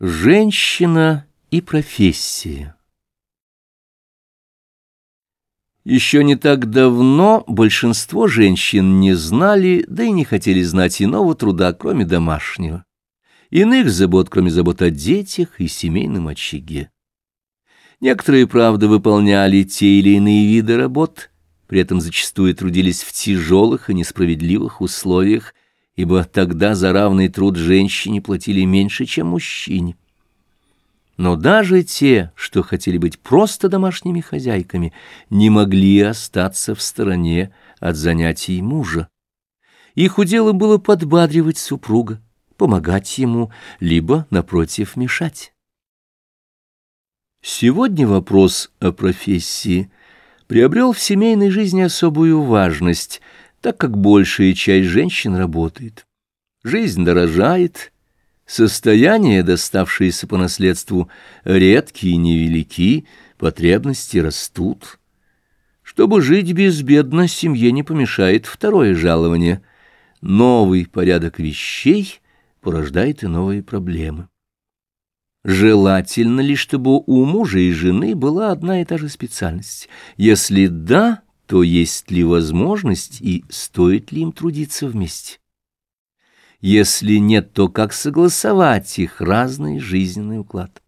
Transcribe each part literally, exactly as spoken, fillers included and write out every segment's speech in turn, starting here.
Женщина и профессия. Еще не так давно большинство женщин не знали, да и не хотели знать иного труда, кроме домашнего. Иных забот, кроме забот о детях и семейном очаге. Некоторые, правда, выполняли те или иные виды работ, при этом зачастую трудились в тяжелых и несправедливых условиях, ибо тогда за равный труд женщине платили меньше, чем мужчине. Но даже те, что хотели быть просто домашними хозяйками, не могли остаться в стороне от занятий мужа. Их уделом было подбадривать супруга, помогать ему, либо, напротив, мешать. Сегодня вопрос о профессии приобрел в семейной жизни особую важность, так как большая часть женщин работает. Жизнь дорожает, состояния, доставшиеся по наследству, редкие и невелики, потребности растут. Чтобы жить безбедно, семье не помешает второе жалование. Новый порядок вещей порождает и новые проблемы. Желательно ли, чтобы у мужа и жены была одна и та же специальность? Если да, то есть ли возможность и стоит ли им трудиться вместе? Если нет, то как согласовать их разный жизненный уклад?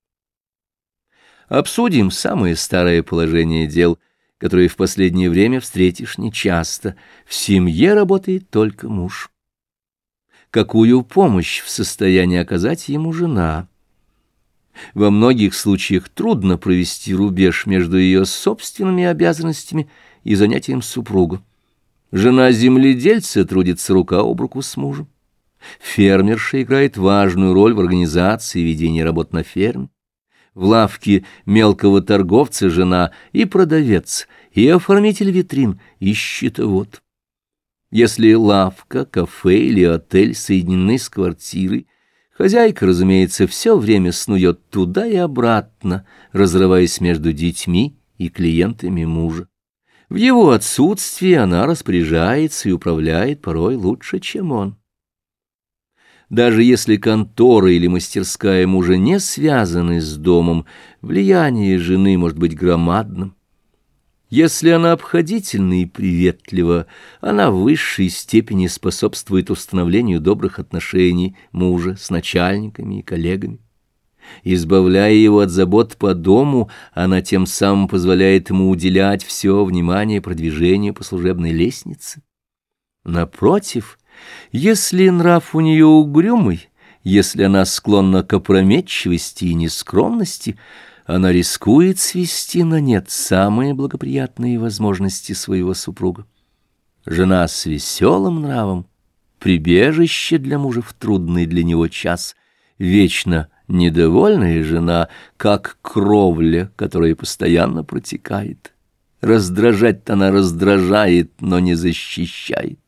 Обсудим самое старое положение дел, которое в последнее время встретишь нечасто. В семье работает только муж. Какую помощь в состоянии оказать ему жена? Во многих случаях трудно провести рубеж между ее собственными обязанностями и занятием супруга. Жена земледельца трудится рука об руку с мужем. Фермерша играет важную роль в организации и ведении работ на ферме. В лавке мелкого торговца жена и продавец, и оформитель витрин, и счетовод. Если лавка, кафе или отель соединены с квартирой, хозяйка, разумеется, все время снует туда и обратно, разрываясь между детьми и клиентами мужа. В его отсутствие она распоряжается и управляет порой лучше, чем он. Даже если контора или мастерская мужа не связаны с домом, влияние жены может быть громадным. Если она обходительна и приветлива, она в высшей степени способствует установлению добрых отношений мужа с начальниками и коллегами. Избавляя его от забот по дому, она тем самым позволяет ему уделять все внимание продвижению по служебной лестнице. Напротив, если нрав у нее угрюмый, если она склонна к опрометчивости и нескромности, она рискует свести на нет самые благоприятные возможности своего супруга. Жена с веселым нравом — прибежище для мужа в трудный для него час, вечно недовольная жена, как кровля, которая постоянно протекает. Раздражать-то она раздражает, но не защищает.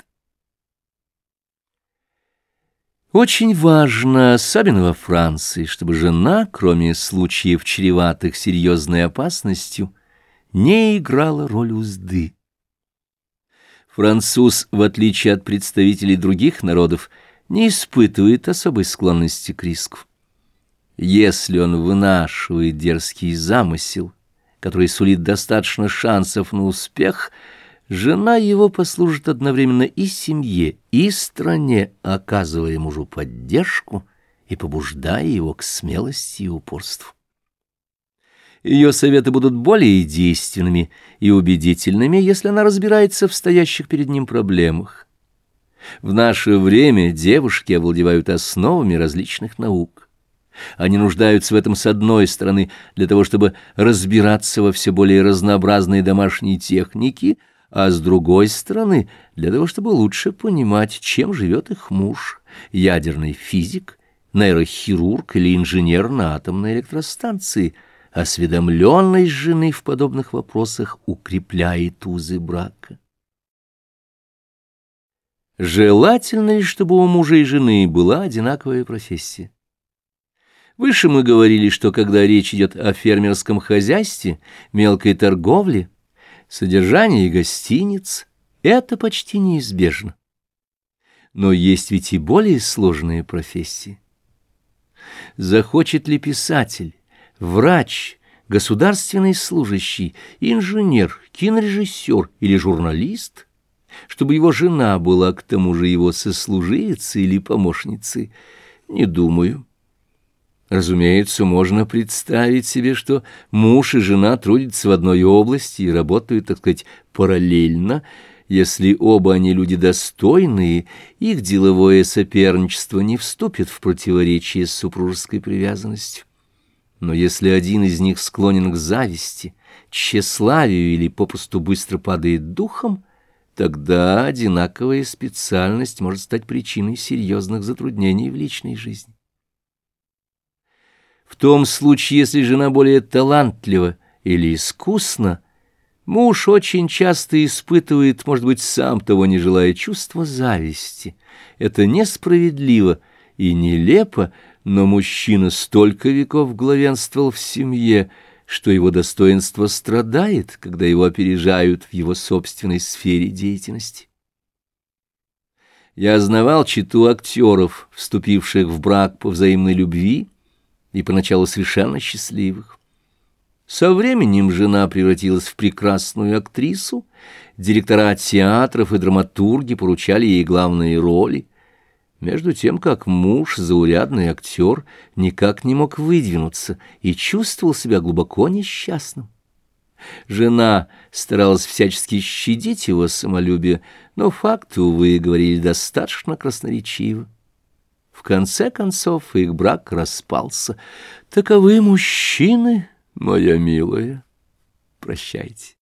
Очень важно, особенно во Франции, чтобы жена, кроме случаев, чреватых серьезной опасностью, не играла роль узды. Француз, в отличие от представителей других народов, не испытывает особой склонности к риску. Если он вынашивает дерзкий замысел, который сулит достаточно шансов на успех, жена его послужит одновременно и семье, и стране, оказывая мужу поддержку и побуждая его к смелости и упорству. Ее советы будут более действенными и убедительными, если она разбирается в стоящих перед ним проблемах. В наше время девушки овладевают основами различных наук. Они нуждаются в этом, с одной стороны, для того, чтобы разбираться во все более разнообразной домашней технике, а с другой стороны, для того, чтобы лучше понимать, чем живет их муж, ядерный физик, нейрохирург или инженер на атомной электростанции. Осведомленность жены в подобных вопросах укрепляет узы брака. Желательно ли, чтобы у мужа и жены была одинаковая профессия? Выше мы говорили, что когда речь идет о фермерском хозяйстве, мелкой торговле, содержании гостиниц, это почти неизбежно. Но есть ведь и более сложные профессии. Захочет ли писатель, врач, государственный служащий, инженер, кинорежиссер или журналист, чтобы его жена была к тому же его сослуживицей или помощницей? Не думаю. Разумеется, можно представить себе, что муж и жена трудятся в одной области и работают, так сказать, параллельно. Если оба они люди достойные, их деловое соперничество не вступит в противоречие с супружеской привязанностью. Но если один из них склонен к зависти, тщеславию или попросту быстро падает духом, тогда одинаковая специальность может стать причиной серьезных затруднений в личной жизни. В том случае, если жена более талантлива или искусна, муж очень часто испытывает, может быть, сам того не желая, чувство зависти. Это несправедливо и нелепо, но мужчина столько веков главенствовал в семье, что его достоинство страдает, когда его опережают в его собственной сфере деятельности. Я знавал чету актеров, вступивших в брак по взаимной любви, и поначалу совершенно счастливых. Со временем жена превратилась в прекрасную актрису, директора театров и драматурги поручали ей главные роли, между тем как муж, заурядный актер, никак не мог выдвинуться и чувствовал себя глубоко несчастным. Жена старалась всячески щадить его самолюбие, но факты, увы, говорили достаточно красноречиво. В конце концов их брак распался. Таковы мужчины, моя милая. Прощайте.